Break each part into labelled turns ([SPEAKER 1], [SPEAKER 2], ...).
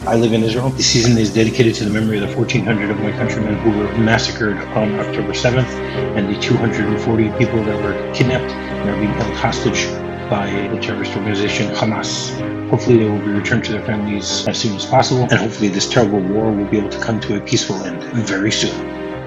[SPEAKER 1] I live in Israel. The season is dedicated to the memory of the 1,400 of my countrymen who were massacred on October 7th and the 240 people that were kidnapped and are being held hostage by the terrorist organization Hamas. Hopefully they will be returned to their families as soon as possible, and hopefully this terrible war will be able to come to a peaceful end very soon.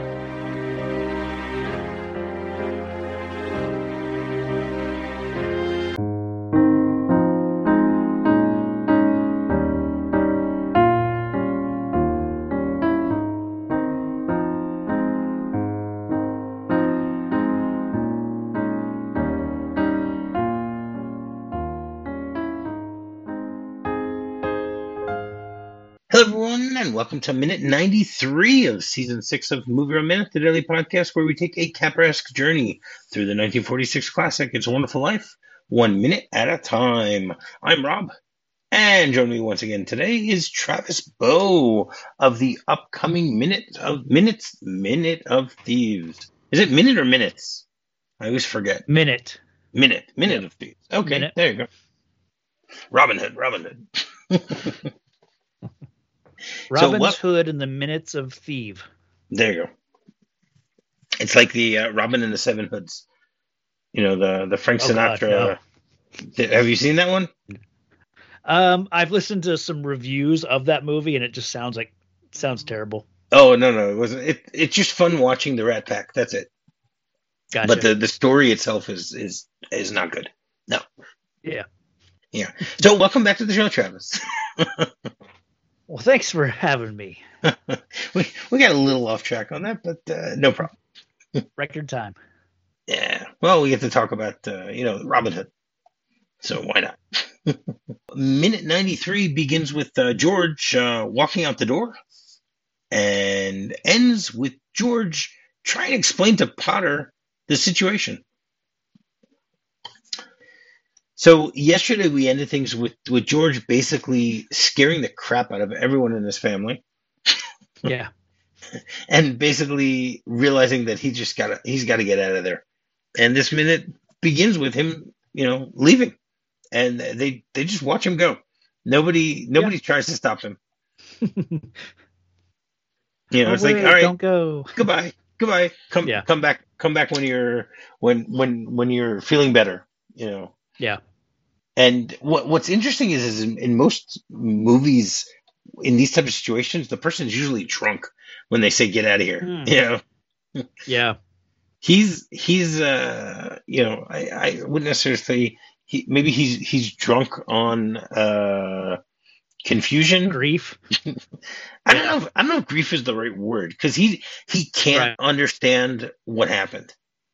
[SPEAKER 1] Hello, everyone, and welcome to minute 93 of season 6 of Movie Room Minute, the daily podcast where we take a Capra-esque journey through the 1946 classic It's a Wonderful Life, 1 minute at a time. I'm Rob, and joining me once again today is Travis Bow of the upcoming Minute of Thieves. Is it minute or minutes? I always forget.
[SPEAKER 2] Minute
[SPEAKER 1] Minute
[SPEAKER 2] Yep.
[SPEAKER 1] of Thieves. Okay,
[SPEAKER 2] Minute.
[SPEAKER 1] There you go. Robin Hood.
[SPEAKER 2] Robin's
[SPEAKER 1] what-
[SPEAKER 2] Hood and the Minutes of Thieve.
[SPEAKER 1] There you go. It's like the Robin and the Seven Hoods. You know, the Frank
[SPEAKER 2] Oh, God,
[SPEAKER 1] Sinatra. Have you seen that one?
[SPEAKER 2] I've listened to some reviews of that movie, and it just sounds terrible.
[SPEAKER 1] Oh, no, it wasn't. It's just fun watching the Rat Pack. That's it.
[SPEAKER 2] Gotcha.
[SPEAKER 1] But the story itself is not good. No.
[SPEAKER 2] Yeah.
[SPEAKER 1] So welcome back to the show, Travis.
[SPEAKER 2] Well, thanks for having me.
[SPEAKER 1] we got a little off track on that, but no problem.
[SPEAKER 2] Record time.
[SPEAKER 1] Yeah. Well, we get to talk about Robin Hood. So why not? Minute 93 begins with George walking out the door and ends with George trying to explain to Potter the situation. So yesterday we ended things with George basically scaring the crap out of everyone in his family
[SPEAKER 2] Yeah.
[SPEAKER 1] and basically realizing that he's got to get out of there. And this minute begins with him, leaving. And they just watch him go. Nobody tries to stop him. It's like, all right,
[SPEAKER 2] don't go.
[SPEAKER 1] Goodbye. Come back when you're feeling better.
[SPEAKER 2] Yeah.
[SPEAKER 1] And what's interesting is in most movies, in these type of situations, the person's usually drunk when they say get out of here.
[SPEAKER 2] Yeah.
[SPEAKER 1] He's I wouldn't necessarily say maybe he's drunk on confusion,
[SPEAKER 2] Grief.
[SPEAKER 1] I don't know if grief is the right word, because he can't understand what happened.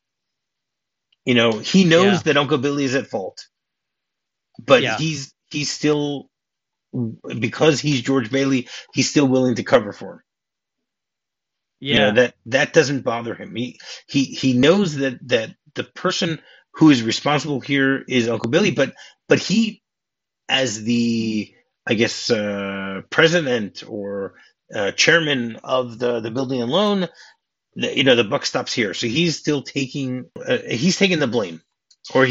[SPEAKER 1] He knows that Uncle Billy is at fault, but he's still, because he's George Bailey, he's still willing to cover for him.
[SPEAKER 2] Yeah.
[SPEAKER 1] That doesn't bother him. He knows that the person who is responsible here is Uncle Billy, but he, as the, I guess, president or chairman of the building and loan, the buck stops here. So he's still taking the blame, or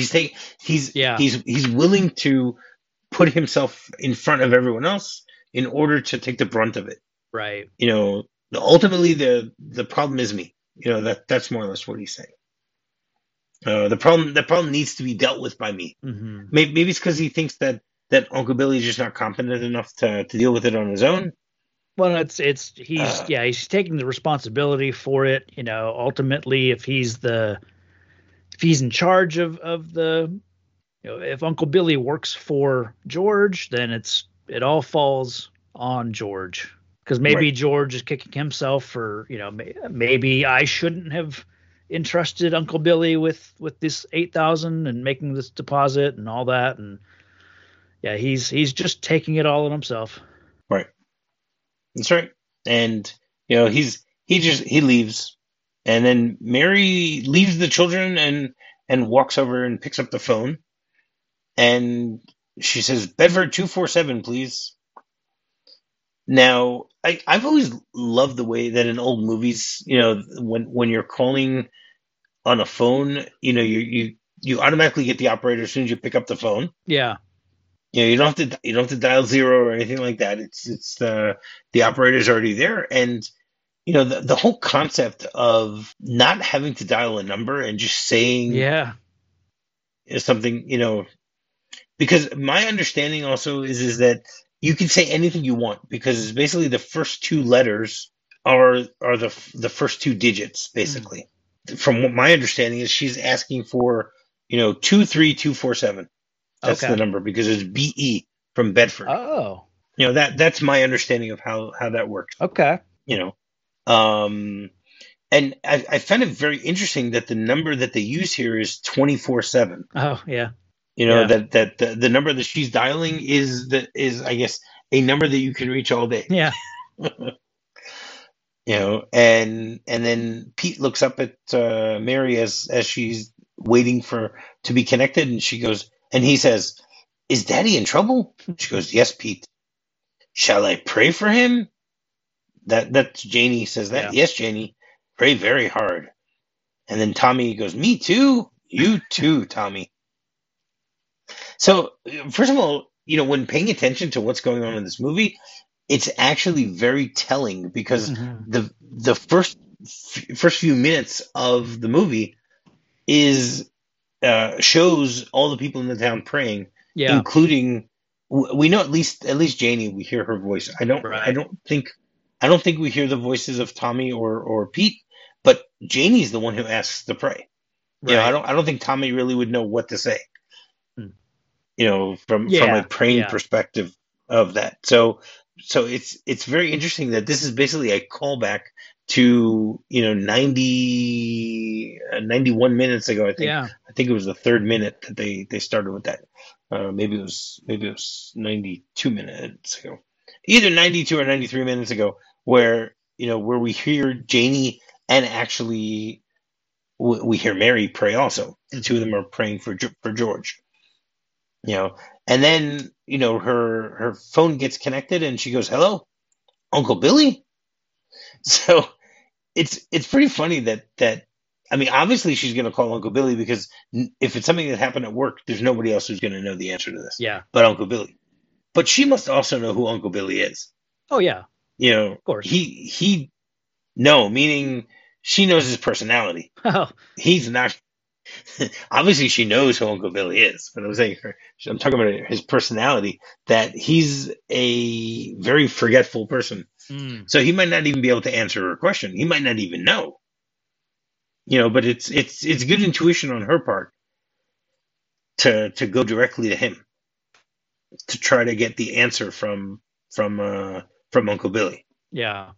[SPEAKER 1] he's willing to put himself in front of everyone else in order to take the brunt of it.
[SPEAKER 2] Right.
[SPEAKER 1] Ultimately the problem is me. That's more or less what he's saying. The problem needs to be dealt with by me.
[SPEAKER 2] Mm-hmm.
[SPEAKER 1] Maybe it's because he thinks that Uncle Billy is just not competent enough to deal with it on his own.
[SPEAKER 2] Well, he's taking the responsibility for it. Ultimately, if he's in charge of the, if Uncle Billy works for George, then it all falls on George, because maybe
[SPEAKER 1] Right.
[SPEAKER 2] George is kicking himself for, maybe I shouldn't have entrusted Uncle Billy with this 8,000 and making this deposit and all that, and he's just taking it all on himself.
[SPEAKER 1] Right. That's right. And he leaves, and then Mary leaves the children and walks over and picks up the phone, and she says, "Bedford 247, please." Now, I've always loved the way that in old movies, when you're calling on a phone, you automatically get the operator as soon as you pick up the phone.
[SPEAKER 2] Yeah.
[SPEAKER 1] You don't have to dial zero or anything like that. It's the operator's already there, and the whole concept of not having to dial a number and just saying
[SPEAKER 2] Yeah.
[SPEAKER 1] something, because my understanding also is that you can say anything you want because it's basically the first two letters are the first two digits
[SPEAKER 2] Mm.
[SPEAKER 1] basically. From what my understanding is, she's asking for 23247. That's the
[SPEAKER 2] Okay.
[SPEAKER 1] number because it's BE from Bedford.
[SPEAKER 2] Oh.
[SPEAKER 1] That's my understanding of how that works.
[SPEAKER 2] Okay.
[SPEAKER 1] You know, and I found it very interesting that the number that they use here is 24/7.
[SPEAKER 2] Oh, yeah. Yeah.
[SPEAKER 1] That the number that she's dialing is I guess a number that you can reach all day.
[SPEAKER 2] Yeah.
[SPEAKER 1] And then Pete looks up at Mary as she's waiting to be connected, and she goes, and he says, "Is Daddy in trouble?" She goes, "Yes, Pete. Shall I pray for him?" That's Janie says that.
[SPEAKER 2] Yeah.
[SPEAKER 1] "Yes, Janie. Pray very hard." And then Tommy goes, "Me too. You too, Tommy." So, first of all, when paying attention to what's going on in this movie, it's actually very telling because
[SPEAKER 2] Hmm.
[SPEAKER 1] the first few minutes of the movie is shows all the people in the town praying,
[SPEAKER 2] Yeah.
[SPEAKER 1] including we know at least Janie. We hear her voice. I don't I
[SPEAKER 2] Right.
[SPEAKER 1] don't think I don't think we hear the voices of Tommy or Pete, but Janie's the one who asks to pray. I
[SPEAKER 2] Right.
[SPEAKER 1] don't think Tommy really would know what to say.
[SPEAKER 2] Mm.
[SPEAKER 1] From a
[SPEAKER 2] Yeah.
[SPEAKER 1] praying
[SPEAKER 2] Yeah.
[SPEAKER 1] perspective of that. So it's very interesting that this is basically a callback to 91 minutes ago.
[SPEAKER 2] Yeah.
[SPEAKER 1] I think it was the third minute that they started with that. Maybe it was 92 minutes ago, either 92 or 93 minutes ago, where we hear Janie and actually we hear Mary pray also. The two of them are praying for George. you know and then her phone gets connected and she goes, "Hello, Uncle Billy." So it's pretty funny that I mean, obviously she's going to call Uncle Billy because if it's something that happened at work, there's nobody else who's going to know the answer to this
[SPEAKER 2] Yeah.
[SPEAKER 1] but Uncle Billy. But she must also know who Uncle Billy is.
[SPEAKER 2] Oh, yeah. Of course.
[SPEAKER 1] He no, meaning she knows his personality.
[SPEAKER 2] Oh,
[SPEAKER 1] He's not. Obviously, she knows who Uncle Billy is, but I'm talking about his personality. That he's a very forgetful person,
[SPEAKER 2] mm.
[SPEAKER 1] so he might not even be able to answer her question. He might not even know. But it's good intuition on her part to go directly to him to try to get the answer from Uncle Billy.
[SPEAKER 2] Yeah.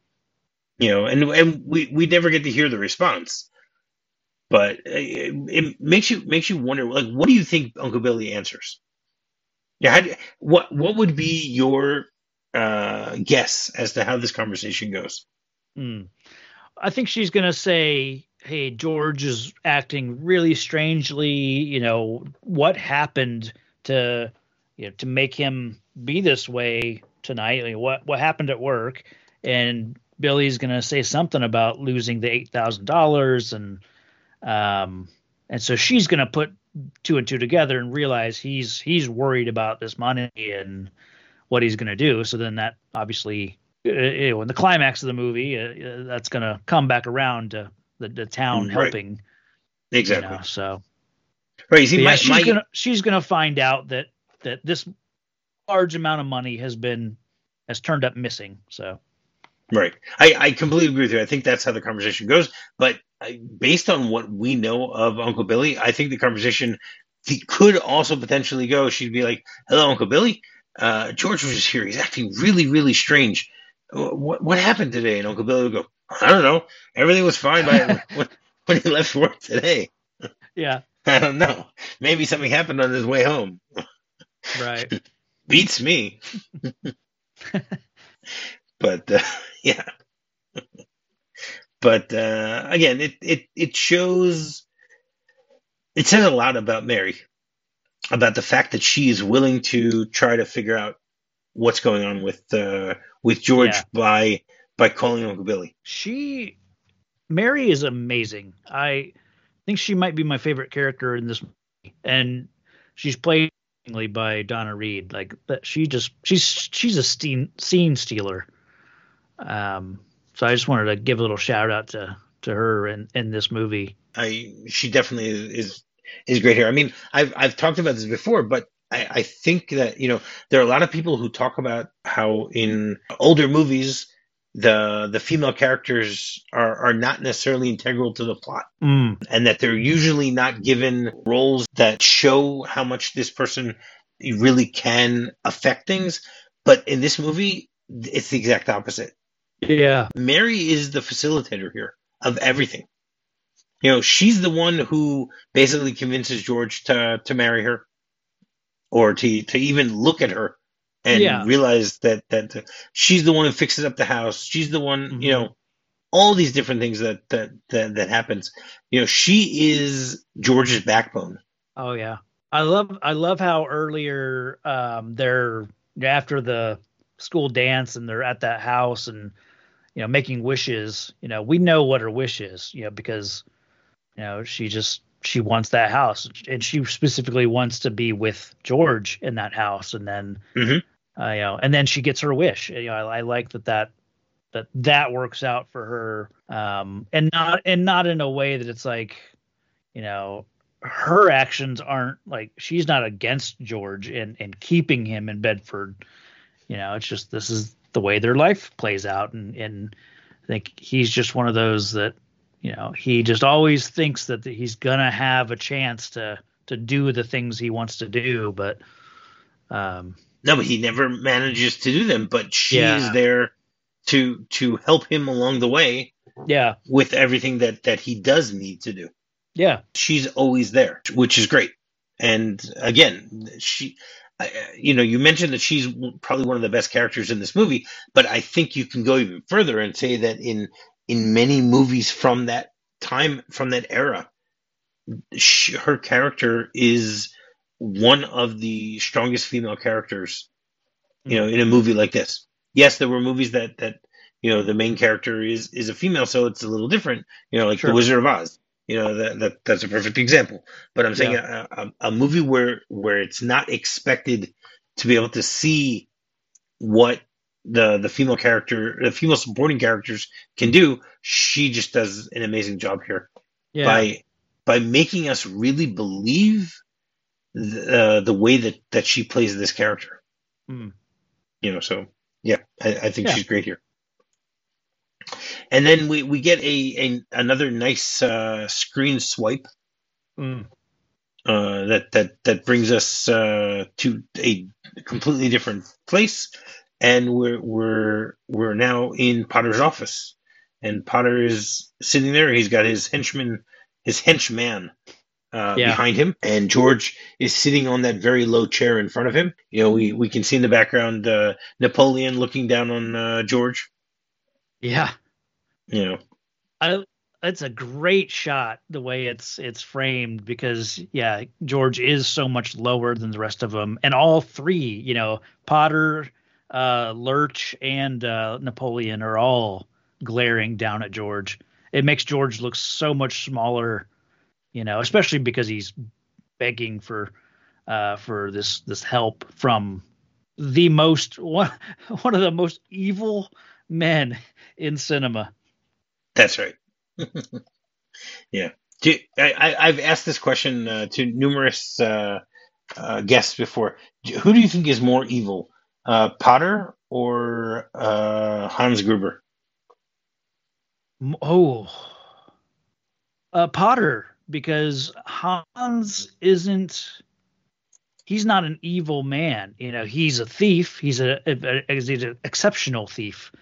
[SPEAKER 1] And we never get to hear the response. But it makes you wonder, like, what do you think Uncle Billy answers? Yeah, what would be your guess as to how this conversation goes?
[SPEAKER 2] Mm. I think she's going to say, "Hey, George is acting really strangely. What happened to, to make him be this way tonight? Like, what happened at work?" And Billy's going to say something about losing the $8,000, um, and so she's going to put two and two together and realize he's worried about this money and what he's going to do. So then that obviously, in the climax of the movie, that's going to come back around to the town
[SPEAKER 1] Right,
[SPEAKER 2] helping,
[SPEAKER 1] exactly.
[SPEAKER 2] So,
[SPEAKER 1] Right. You see,
[SPEAKER 2] but yeah,
[SPEAKER 1] my my
[SPEAKER 2] she's gonna find out that this large amount of money has turned up missing. So,
[SPEAKER 1] right. I completely agree with you. I think that's how the conversation goes. But based on what we know of Uncle Billy, I think the conversation could also potentially go. She'd be like, "Hello, Uncle Billy. George was just here. He's acting really, really strange. What happened today?" And Uncle Billy would go, "I don't know. Everything was fine when he left work today.
[SPEAKER 2] yeah,
[SPEAKER 1] I don't know. Maybe something happened on his way home.
[SPEAKER 2] right.
[SPEAKER 1] Beats me." But yeah. But again, it shows. It says a lot about Mary, about the fact that she is willing to try to figure out what's going on with
[SPEAKER 2] Yeah,
[SPEAKER 1] George by calling Uncle Billy.
[SPEAKER 2] Mary is amazing. I think she might be my favorite character in this movie, and she's played by Donna Reed. Like that, she's a scene stealer. So I just wanted to give a little shout out to her in this movie.
[SPEAKER 1] She definitely is great here. I mean, I've talked about this before, but I think that there are a lot of people who talk about how in older movies the female characters are not necessarily integral to the plot, and that they're usually not given roles that show how much this person really can affect things. But in this movie, it's the exact opposite.
[SPEAKER 2] Yeah.
[SPEAKER 1] Mary is the facilitator here of everything. She's the one who basically convinces George to marry her, or to even look at her and realize that she's the one who fixes up the house. She's the one, all these different things that happens. She is George's backbone.
[SPEAKER 2] Oh yeah. I love how earlier they're after the school dance and they're at that house and making wishes. We know what her wish is, because she wants that house, and she specifically wants to be with George in that house. And then, and then she gets her wish. I like that works out for her. And not in a way that it's like, her actions aren't like, she's not against George and keeping him in Bedford. It's just, this is the way their life plays out. And I think he's just one of those that, he just always thinks that he's gonna have a chance to do the things he wants to do, but
[SPEAKER 1] no, but he never manages to do them. But she is there to help him along the way.
[SPEAKER 2] Yeah,
[SPEAKER 1] with everything that he does need to do.
[SPEAKER 2] Yeah,
[SPEAKER 1] she's always there, which is great. And again, you mentioned that she's probably one of the best characters in this movie, but I think you can go even further and say that in many movies from that time, from that era, her character is one of the strongest female characters, in a movie like this. Yes, there were movies that the main character is a female, so it's a little different, like The Wizard of Oz. That's a perfect example. But I'm saying a movie where it's not expected to be able to see what the female character, the female supporting characters can do. She just does an amazing job here by making us really believe the way that she plays this character. So I think she's great here. And then we get another nice screen swipe that brings us to a completely different place, and we're now in Potter's office, and Potter is sitting there. He's got his henchman behind him, and George is sitting on that very low chair in front of him. We can see in the background Napoleon looking down on George.
[SPEAKER 2] Yeah. It's a great shot the way it's framed, because George is so much lower than the rest of them, and all three, Potter, Lurch, and Napoleon are all glaring down at George. It makes George look so much smaller, especially because he's begging for this help from the one of the most evil men in cinema.
[SPEAKER 1] That's right. Yeah. I've asked this question to numerous guests before. Who do you think is more evil, Potter or Hans Gruber?
[SPEAKER 2] Potter, because Hans he's not an evil man. He's a thief. He's an exceptional thief.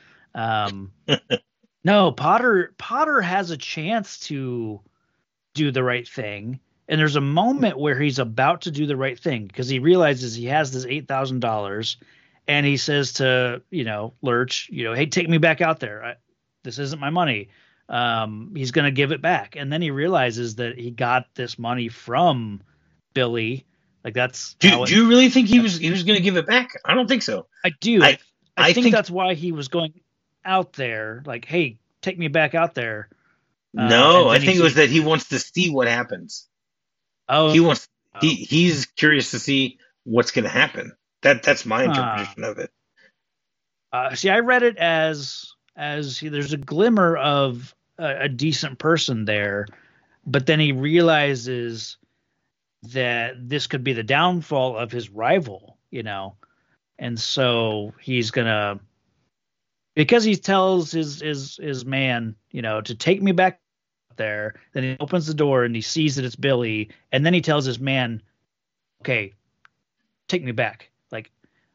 [SPEAKER 2] No, Potter has a chance to do the right thing. And there's a moment where he's about to do the right thing because he realizes he has this $8,000, and he says to, Lurch, hey, take me back out there. This isn't my money. He's going to give it back. And then he realizes that he got this money from Billy. Like that's.
[SPEAKER 1] Do you really think he was going to give it back? I don't think so.
[SPEAKER 2] I do. I think that's why he was going out there, like, hey, take me back out there.
[SPEAKER 1] No, I think it was that he wants to see what happens.
[SPEAKER 2] Oh,
[SPEAKER 1] he's curious to see what's going to happen. That's my
[SPEAKER 2] Huh.
[SPEAKER 1] interpretation of it.
[SPEAKER 2] See, I read it as there's a glimmer of a decent person there, but then he realizes that this could be the downfall of his rival, and so he's gonna, because he tells his man, to take me back there. Then he opens the door and he sees that it's Billy, and then he tells his man, "Okay, take me back." Like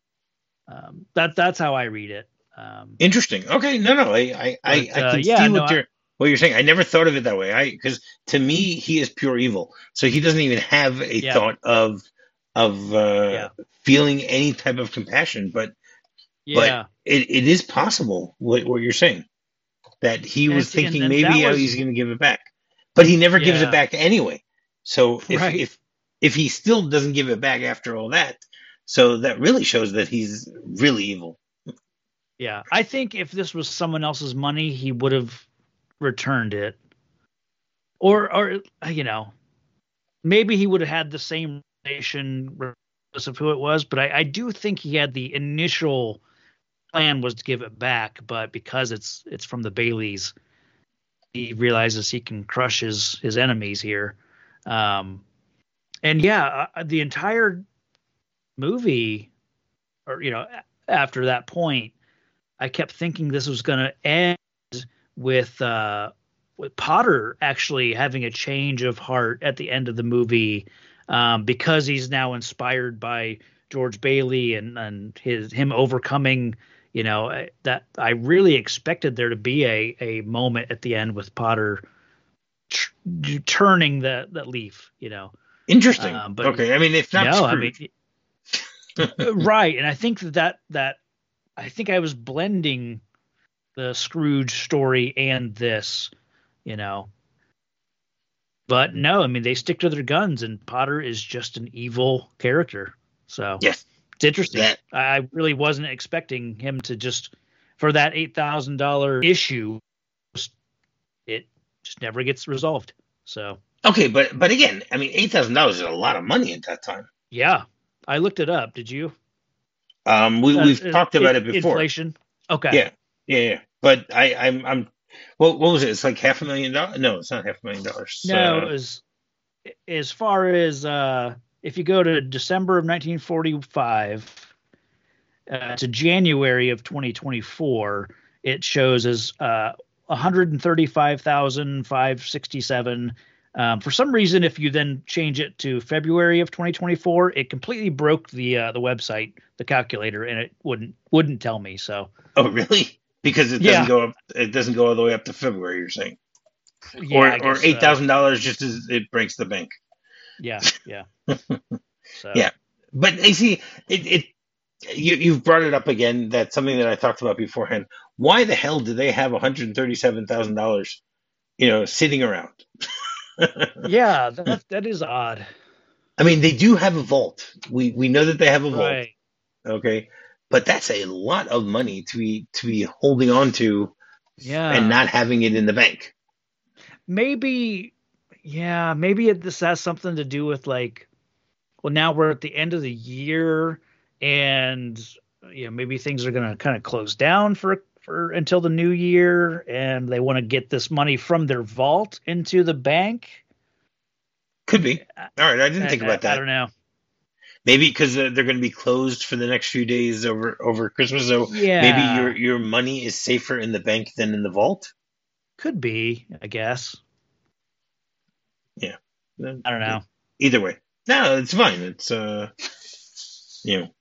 [SPEAKER 2] that's how I read it.
[SPEAKER 1] Interesting. Okay, no, I can
[SPEAKER 2] Yeah,
[SPEAKER 1] see
[SPEAKER 2] no,
[SPEAKER 1] what you're saying. I never thought of it that way. Because to me, he is pure evil, so he doesn't even have a
[SPEAKER 2] yeah,
[SPEAKER 1] thought of
[SPEAKER 2] yeah,
[SPEAKER 1] feeling any type of compassion. But
[SPEAKER 2] yeah,
[SPEAKER 1] it is possible what you're saying, that he
[SPEAKER 2] and
[SPEAKER 1] was
[SPEAKER 2] it's
[SPEAKER 1] thinking
[SPEAKER 2] and that
[SPEAKER 1] maybe
[SPEAKER 2] was
[SPEAKER 1] he's going to give it back, but he never gives it
[SPEAKER 2] yeah,
[SPEAKER 1] back anyway. So
[SPEAKER 2] right.
[SPEAKER 1] if he still doesn't give it back after all that, so that really shows that he's really evil.
[SPEAKER 2] Yeah, I think if this was someone else's money, he would have returned it, or maybe he would have had the same relation regardless of who it was. But I do think he had the initial plan was to give it back, but because it's from the Baileys, he realizes he can crush his enemies here. And yeah, the entire movie, or after that point, I kept thinking this was going to end with Potter actually having a change of heart at the end of the movie, because he's now inspired by George Bailey and him overcoming. That I really expected there to be a moment at the end with Potter turning that leaf.
[SPEAKER 1] Interesting.
[SPEAKER 2] But
[SPEAKER 1] Okay, I mean, it's not
[SPEAKER 2] no, I mean,
[SPEAKER 1] Scrooge.
[SPEAKER 2] right, and I think that I think I was blending the Scrooge story and this, you know. But no, I mean they stick to their guns, and Potter is just an evil character. So
[SPEAKER 1] Yes,
[SPEAKER 2] it's interesting.
[SPEAKER 1] that
[SPEAKER 2] I really wasn't expecting him to just for that $8,000 issue. It just never gets resolved. So
[SPEAKER 1] okay, but again, I mean, $8,000 is a lot of money at that time.
[SPEAKER 2] yeah, I looked it up. Did you?
[SPEAKER 1] We've talked about it before.
[SPEAKER 2] Inflation. Okay.
[SPEAKER 1] Yeah, yeah. But I'm. What was it? It's like $500,000. No, it's not $500,000.
[SPEAKER 2] No, it was as far as if you go to December of 1945 to January of 2024, it shows as 135,567. For some reason, if you then change it to February of 2024, it completely broke the website, the calculator, and it wouldn't tell me. So,
[SPEAKER 1] Oh, really? Because it doesn't
[SPEAKER 2] yeah,
[SPEAKER 1] go up. It doesn't go all the way up to February. You're saying,
[SPEAKER 2] yeah, I
[SPEAKER 1] or
[SPEAKER 2] guess,
[SPEAKER 1] $8,000 just as it breaks the bank.
[SPEAKER 2] yeah, yeah. So,
[SPEAKER 1] Yeah, but you see, it you've brought it up again. That's something that I talked about beforehand. Why the hell do they have $137,000, sitting around?
[SPEAKER 2] yeah, that is odd,
[SPEAKER 1] I mean, they do have a vault. We know that they have a vault,
[SPEAKER 2] right?
[SPEAKER 1] okay, but that's a lot of money to be holding on to and
[SPEAKER 2] Yeah,
[SPEAKER 1] not having it in the bank.
[SPEAKER 2] maybe, yeah, maybe this has something to do with like, well, now we're at the end of the year, and maybe things are going to kind of close down for until the new year, and they want to get this money from their vault into the bank.
[SPEAKER 1] Could be.
[SPEAKER 2] I,
[SPEAKER 1] All right, I didn't think about
[SPEAKER 2] I
[SPEAKER 1] that.
[SPEAKER 2] don't know.
[SPEAKER 1] Maybe because they're going to be closed for the next few days over Christmas, so maybe
[SPEAKER 2] Yeah,
[SPEAKER 1] your money is safer in the bank than in the vault.
[SPEAKER 2] could be, I guess.
[SPEAKER 1] Yeah.
[SPEAKER 2] I don't know.
[SPEAKER 1] Either way, no, it's fine. It's you know,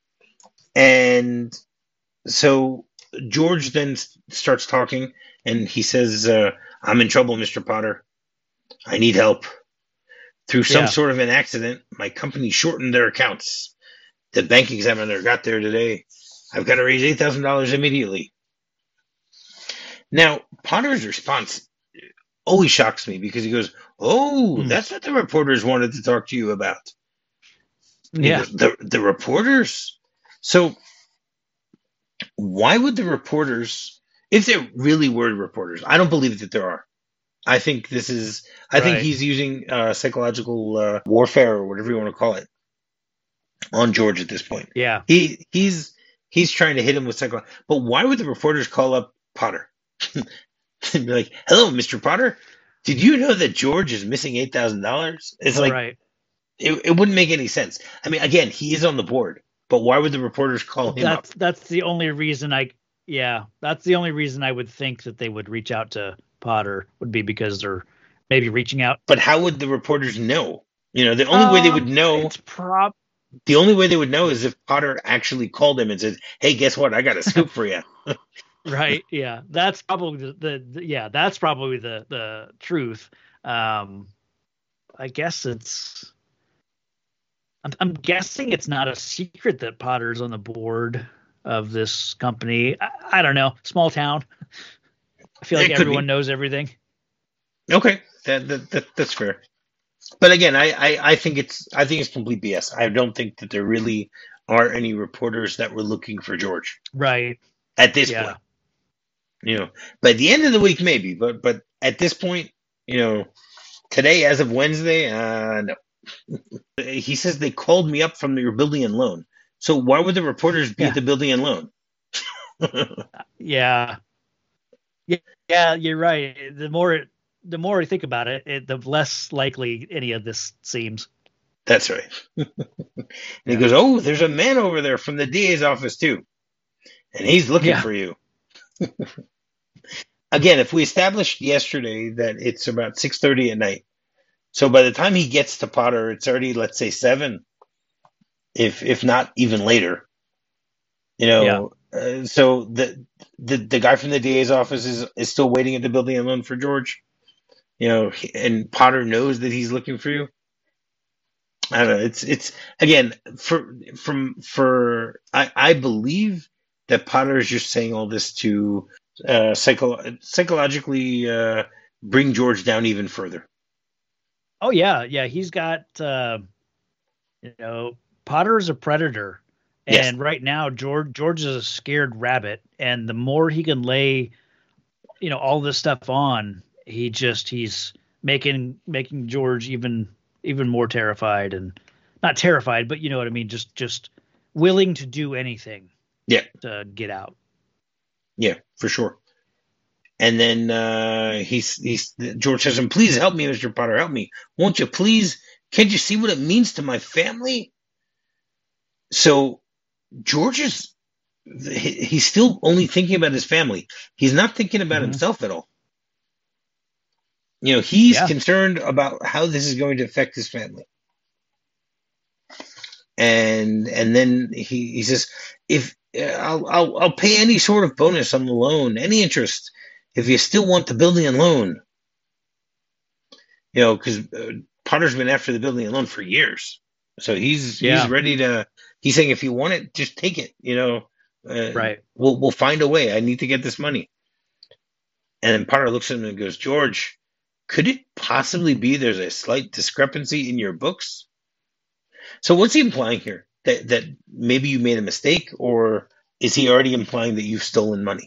[SPEAKER 1] and so George then starts talking, and he says, "I'm in trouble, Mr. Potter. I need help. Through some
[SPEAKER 2] Yeah,
[SPEAKER 1] sort of an accident, my company shortened their accounts. The bank examiner got there today. I've got to raise $8,000 immediately." Now, Potter's response always shocks me because he goes, "Oh,
[SPEAKER 2] mm,
[SPEAKER 1] that's what the reporters wanted to talk to you about." And he
[SPEAKER 2] yeah,
[SPEAKER 1] goes, "The reporters?" So why would the reporters, if there really were reporters, I don't believe that there are. I think I think
[SPEAKER 2] right.
[SPEAKER 1] he's using psychological warfare or whatever you want to call it. on George at this point.
[SPEAKER 2] Yeah.
[SPEAKER 1] He's trying to hit him with psycho. But why would the reporters call up Potter and be like, "Hello, Mr. Potter, did you know that George is missing $8,000?" It's like
[SPEAKER 2] Right.
[SPEAKER 1] it wouldn't make any sense. I mean, again, he is on the board, but why would the reporters call him up?
[SPEAKER 2] That's the only reason that's the only reason I would think that they would reach out to Potter, would be because they're maybe reaching out.
[SPEAKER 1] But how would the reporters know? The only way they would know.
[SPEAKER 2] It's
[SPEAKER 1] The only way they would know is if Potter actually called him and said, "Hey, guess what? I got a scoop for you."
[SPEAKER 2] Right. Yeah. That's probably that's probably the truth. I guess I'm guessing it's not a secret that Potter's on the board of this company. I don't know. Small town. I feel like everyone knows everything.
[SPEAKER 1] Okay. That's fair. But again, I think it's complete BS. I don't think that there really are any reporters that were looking for George.
[SPEAKER 2] Right.
[SPEAKER 1] At this point. By the end of the week, maybe, but at this point, today, as of Wednesday, no. He says they called me up from your building and loan. So why would the reporters be at the building and loan?
[SPEAKER 2] Yeah, you're right. The more I think about it, the less likely any of this seems.
[SPEAKER 1] That's right. And he goes, "Oh, there's a man over there from the DA's office too, and he's looking for you." Again, if we established yesterday that it's about 6:30 at night, so by the time he gets to Potter, it's already, let's say, 7, if not even later. So the guy from the DA's office is still waiting at the building and loan for George. And Potter knows that he's looking for you. I don't know. It's again I believe that Potter is just saying all this to psychologically bring George down even further.
[SPEAKER 2] Oh yeah, he's got Potter's a predator, and right now George is a scared rabbit, and the more he can lay, all this stuff on, he's making George even more terrified, and not terrified, but you know what I mean, just willing to do anything. To get out.
[SPEAKER 1] Yeah, for sure. And then George says, "And please help me, Mr. Potter, help me. Won't you please? Can't you see what it means to my family?" So George he's still only thinking about his family. He's not thinking about himself at all. He's concerned about how this is going to affect his family. And then he says, "If I'll pay any sort of bonus on the loan, any interest, if you still want the building and loan." Because Potter's been after the building and loan for years, so he's ready to. He's saying, if you want it, just take it.
[SPEAKER 2] Right.
[SPEAKER 1] We'll find a way. I need to get this money. And then Potter looks at him and goes, "George, could it possibly be there's a slight discrepancy in your books?" So what's he implying here? That maybe you made a mistake, or is he already implying that you've stolen money?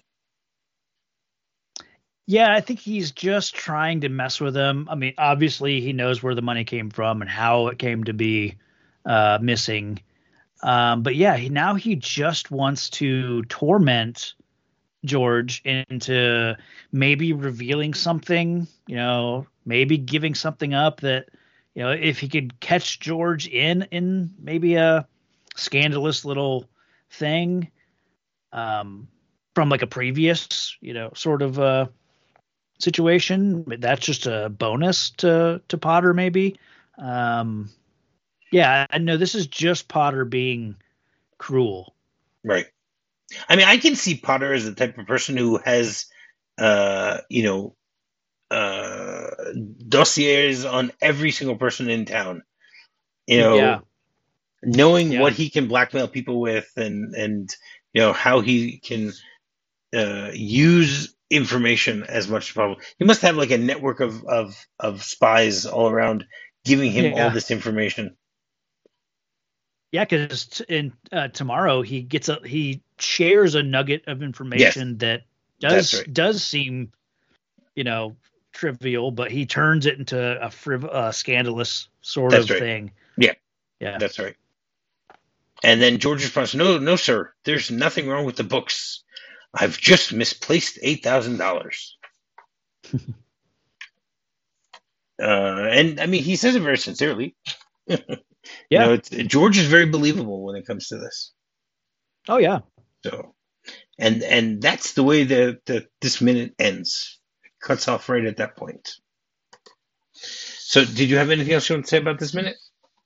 [SPEAKER 2] Yeah, I think he's just trying to mess with him. I mean, obviously he knows where the money came from and how it came to be missing. But yeah, now he just wants to torment George into maybe revealing something, maybe giving something up that, if he could catch George in maybe a scandalous little thing from like a previous, sort of situation, that's just a bonus to Potter maybe. Yeah, I know this is just Potter being cruel.
[SPEAKER 1] Right. I mean, I can see Potter as the type of person who has, dossiers on every single person in town. Knowing what he can blackmail people with, and how he can use information as much as possible. He must have like a network of spies all around giving him all this information.
[SPEAKER 2] Yeah, because tomorrow he shares a nugget of information that does seem, trivial, but he turns it into a scandalous sort of thing.
[SPEAKER 1] Yeah, that's right. And then George responds, "No, no, sir. There's nothing wrong with the books. I've just misplaced $8,000." And I mean, he says it very sincerely.
[SPEAKER 2] Yeah.
[SPEAKER 1] George is very believable when it comes to this.
[SPEAKER 2] Oh yeah.
[SPEAKER 1] So, and that's the way that this minute ends. Cuts off right at that point. So, did you have anything else you want to say about this minute?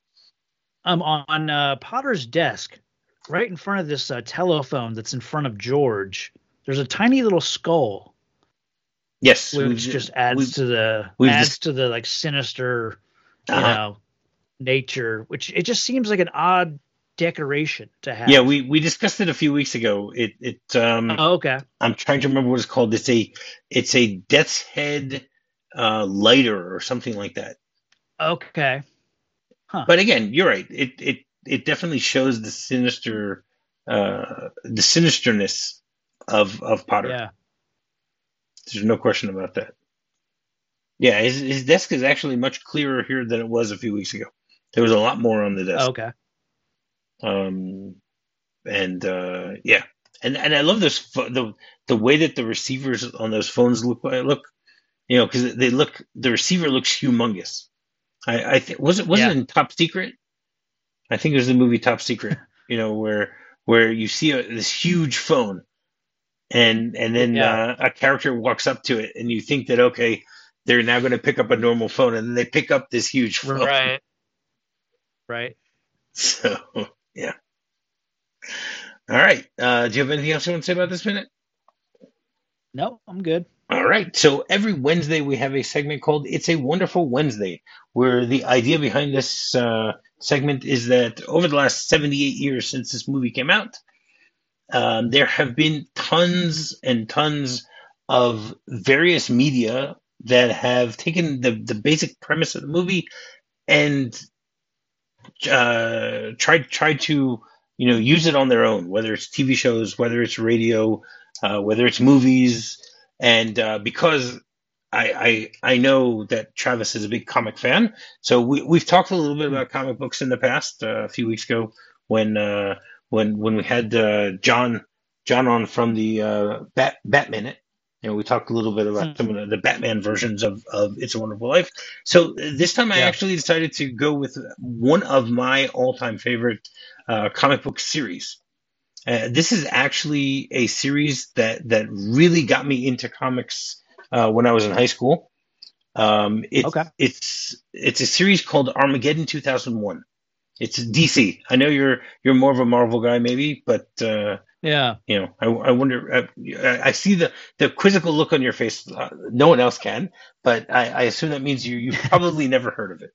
[SPEAKER 2] On Potter's desk, right in front of this telephone that's in front of George, there's a tiny little skull.
[SPEAKER 1] Yes,
[SPEAKER 2] which just adds to the like sinister, nature. Which it just seems like an odd decoration to have.
[SPEAKER 1] Yeah, we discussed it a few weeks ago.
[SPEAKER 2] Okay.
[SPEAKER 1] I'm trying to remember what it's called. It's a death's head lighter or something like that.
[SPEAKER 2] Okay.
[SPEAKER 1] Huh. But again, you're right. It definitely shows the sinisterness of Potter.
[SPEAKER 2] Yeah.
[SPEAKER 1] There's no question about that. Yeah, his desk is actually much clearer here than it was a few weeks ago. There was a lot more on the desk.
[SPEAKER 2] Okay.
[SPEAKER 1] Yeah, and I love this the way that the receivers on those phones look, because the receiver looks humongous. I think was it in Top Secret? I think it was the movie Top Secret. Where you see this huge phone, and then a character walks up to it, and you think that okay, they're now going to pick up a normal phone, and then they pick up this huge phone.
[SPEAKER 2] Right.
[SPEAKER 1] So yeah. All right. Do you have anything else you want to say about this minute?
[SPEAKER 2] No, I'm good.
[SPEAKER 1] All right. So every Wednesday we have a segment called "It's a Wonderful Wednesday," where the idea behind this segment is that over the last 78 years since this movie came out, there have been tons and tons of various media that have taken the basic premise of the movie and tried to use it on their own, whether it's TV shows, whether it's radio, whether it's movies. And because I know that Travis is a big comic fan, so we've talked a little bit about comic books in the past. A few weeks ago, when we had John on from the Bat Minute, we talked a little bit about some of the Batman versions of It's a Wonderful Life. So this time I actually decided to go with one of my all-time favorite comic book series. This is actually a series that really got me into comics when I was in high school. It's a series called Armageddon 2001. It's DC. I know you're more of a Marvel guy, maybe, but I wonder. I see the quizzical look on your face. No one else can, but I assume that means you've probably never heard of it.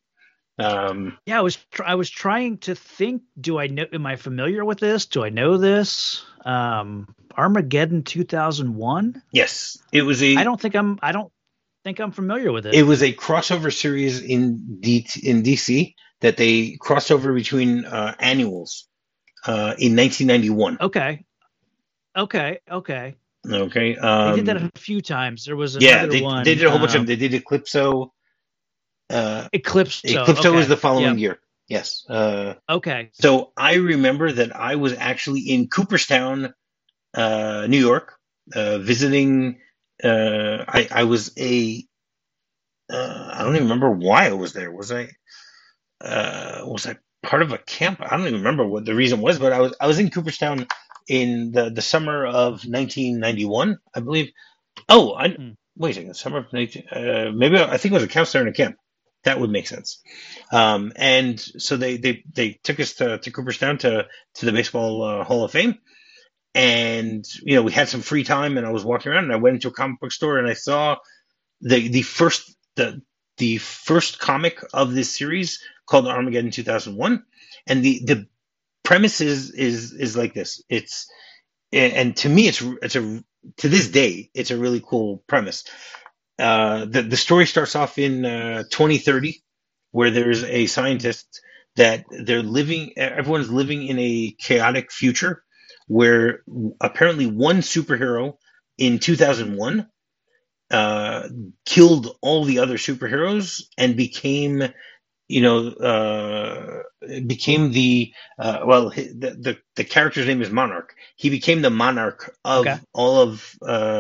[SPEAKER 2] I was trying to think. Do I know? Am I familiar with this? Do I know this? Armageddon 2001.
[SPEAKER 1] Yes, it was a.
[SPEAKER 2] I don't think I'm familiar with it.
[SPEAKER 1] It was a crossover series in DC that they crossed over between annuals in 1991.
[SPEAKER 2] Okay.
[SPEAKER 1] Okay.
[SPEAKER 2] They did that a few times. There was another one.
[SPEAKER 1] They did a whole bunch of them. They did Eclipso. Eclipso was the following year. Yes.
[SPEAKER 2] Okay.
[SPEAKER 1] So I remember that I was actually in Cooperstown, New York, visiting. I was I don't even remember why I was there. Was I part of a camp? I don't even remember what the reason was, but I was in Cooperstown in the summer of 1991, I believe. Oh, wait a second, summer of 19. Maybe I think it was a counselor in a camp. That would make sense. And so they took us to Cooperstown to the Baseball Hall of Fame. And, we had some free time and I was walking around and I went into a comic book store and I saw the first comic of this series called Armageddon 2001. And the premise is like this. And to me, to this day, it's a really cool premise. The story starts off in 2030, where there's a scientist that everyone's living in a chaotic future where apparently one superhero in 2001 killed all the other superheroes and became became the character's name is Monarch. He became the monarch
[SPEAKER 2] Okay.
[SPEAKER 1] of all of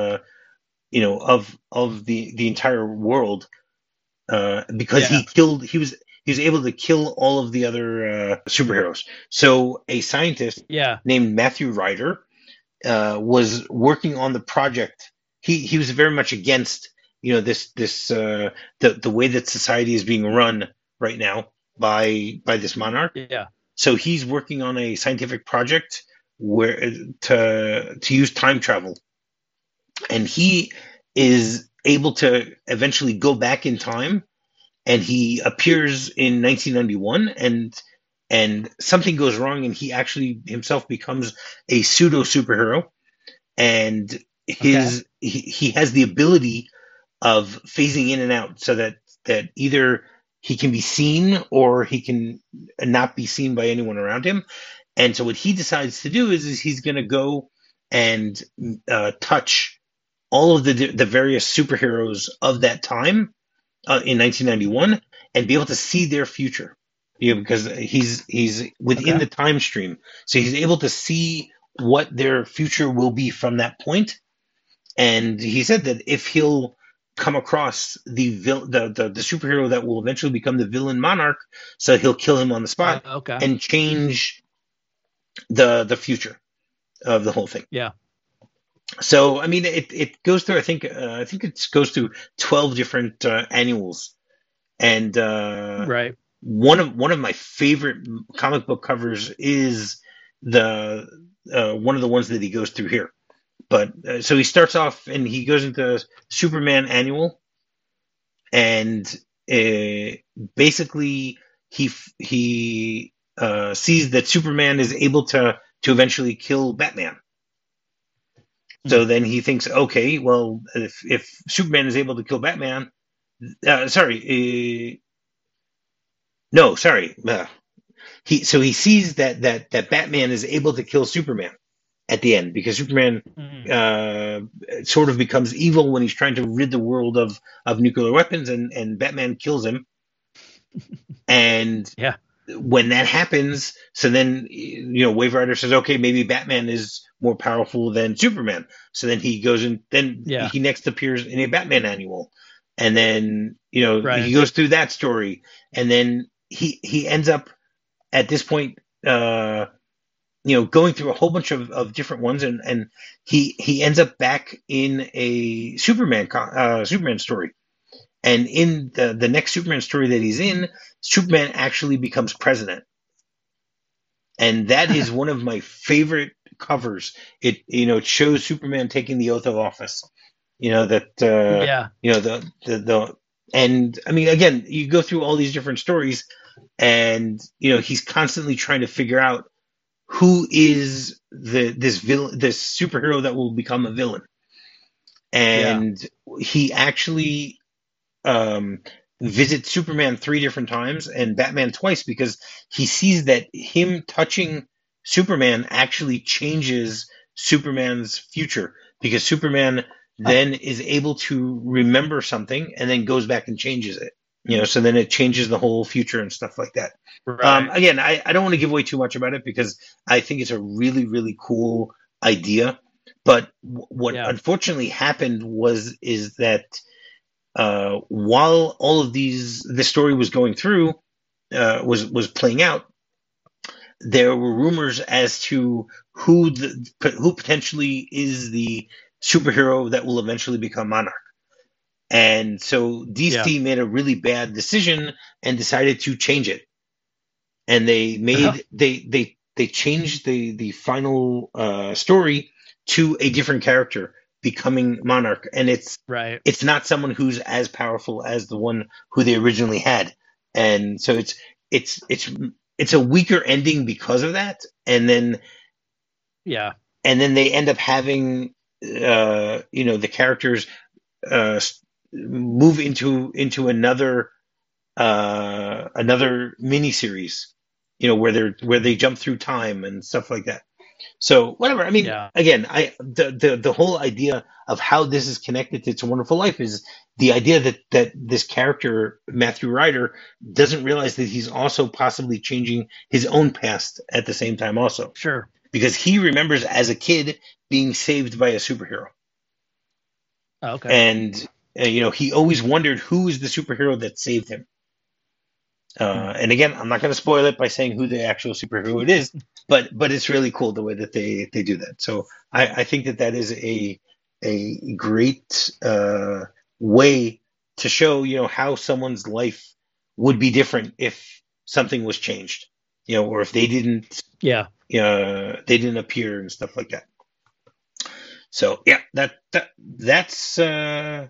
[SPEAKER 1] of the entire world, because
[SPEAKER 2] Yeah.
[SPEAKER 1] he was able to kill all of the other superheroes. So a scientist
[SPEAKER 2] Yeah.
[SPEAKER 1] named Matthew Ryder was working on the project. He was very much against this the way that society is being run right now by this monarch.
[SPEAKER 2] Yeah.
[SPEAKER 1] So he's working on a scientific project where to use time travel, and he is able to eventually go back in time, and he appears in 1991, and something goes wrong, and he actually himself becomes a pseudo superhero, and
[SPEAKER 2] Okay.
[SPEAKER 1] he has the ability of phasing in and out, so that either he can be seen or he can not be seen by anyone around him. And so what he decides to do is he's going to go and touch all of the various superheroes of that time, in 1991, and be able to see their future. Because he's within
[SPEAKER 2] Okay.
[SPEAKER 1] the time stream, so he's able to see what their future will be from that point. And he said that if he'll come across the superhero that will eventually become the villain Monarch, so he'll kill him on the spot
[SPEAKER 2] Okay.
[SPEAKER 1] and change the future of the whole thing.
[SPEAKER 2] Yeah.
[SPEAKER 1] So I mean, it goes through. I think it goes through 12 different annuals, and
[SPEAKER 2] Right.
[SPEAKER 1] one of my favorite comic book covers is the one of the ones that he goes through here. But so he starts off and he goes into Superman Annual, and uh, basically he sees that Superman is able to eventually kill Batman.
[SPEAKER 2] Hmm.
[SPEAKER 1] So then he thinks, okay, well, if Superman is able to kill Batman, sorry, no, sorry, he sees that Batman is able to kill Superman at the end, because Superman
[SPEAKER 2] Hmm.
[SPEAKER 1] uh, sort of becomes evil when he's trying to rid the world of nuclear weapons, and Batman kills him. And
[SPEAKER 2] Yeah.
[SPEAKER 1] when that happens, so then Wave Rider says, okay, maybe Batman is more powerful than Superman. So then he goes and then
[SPEAKER 2] Yeah.
[SPEAKER 1] he next appears in a Batman annual, and then he
[SPEAKER 2] Right.
[SPEAKER 1] goes through that story, and then he ends up at this point. Going through a whole bunch of different ones, and he ends up back in a Superman story, and in the next Superman story that he's in, Superman actually becomes president, and that is one of my favorite covers. It shows Superman taking the oath of office. That
[SPEAKER 2] Yeah.
[SPEAKER 1] the and I mean, again, you go through all these different stories, and he's constantly trying to figure out who is this superhero that will become a villain.
[SPEAKER 2] Yeah.
[SPEAKER 1] And he actually um, visits Superman three different times and Batman twice, because he sees that him touching Superman actually changes Superman's future, because Superman
[SPEAKER 2] Huh.
[SPEAKER 1] then is able to remember something and then goes back and changes it. So then it changes the whole future and stuff like that.
[SPEAKER 2] Right.
[SPEAKER 1] Again, I don't want to give away too much about it, because I think it's a really, really cool idea. But what
[SPEAKER 2] Yeah.
[SPEAKER 1] unfortunately happened is that while all of this story was going through, was playing out, there were rumors as to who potentially is the superhero that will eventually become Monarch. And so
[SPEAKER 2] Yeah.
[SPEAKER 1] DC made a really bad decision and decided to change it. And they changed the final story to a different character becoming Monarch, and
[SPEAKER 2] Right.
[SPEAKER 1] it's not someone who's as powerful as the one who they originally had, and so it's it's it's a weaker ending because of that,
[SPEAKER 2] Yeah.
[SPEAKER 1] and then they end up having the characters uh, move into another mini series, where they jump through time and stuff like that. So whatever. I mean,
[SPEAKER 2] Yeah.
[SPEAKER 1] again, the whole idea of how this is connected to It's a Wonderful Life is the idea that this character Matthew Ryder doesn't realize that he's also possibly changing his own past at the same time, also
[SPEAKER 2] Sure.
[SPEAKER 1] because he remembers as a kid being saved by a superhero,
[SPEAKER 2] Oh, okay.
[SPEAKER 1] and he always wondered who is the superhero that saved him. And again, I'm not going to spoil it by saying who the actual superhero it is, but it's really cool the way that they do that. So I think that is a great way to show how someone's life would be different if something was changed, or if they didn't appear and stuff like that. So yeah, that's that.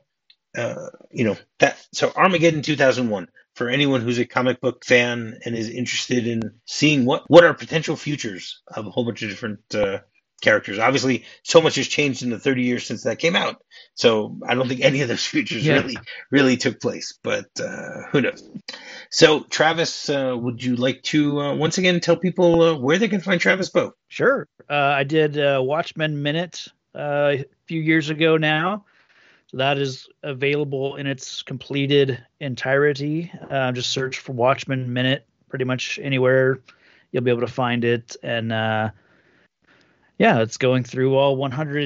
[SPEAKER 1] So Armageddon 2001. For anyone who's a comic book fan and is interested in seeing what are potential futures of a whole bunch of different characters. Obviously, so much has changed in the 30 years since that came out. So I don't think any of those futures really took place. But who knows? So Travis, would you like to once again tell people where they can find Travis Bow?
[SPEAKER 2] Sure. I did Watchmen Minute a few years ago now. So that is available in its completed entirety. Just search for Watchmen Minute pretty much anywhere. You'll be able to find it. And it's going through all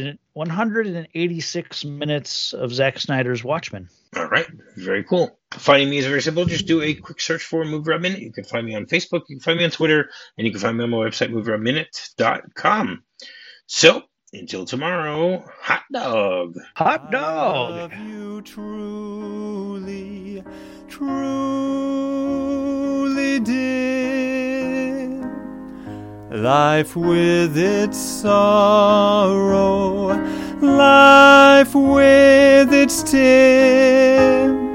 [SPEAKER 2] 186 minutes of Zack Snyder's Watchmen.
[SPEAKER 1] All right. Very cool. Finding me is very simple. Just do a quick search for Movie Rob Minute. You can find me on Facebook. You can find me on Twitter. And you can find me on my website, movierobminute.com. So, until tomorrow, hot dog.
[SPEAKER 2] Hot dog.
[SPEAKER 3] I love you truly, truly dear. Life with its sorrow, life with its tears.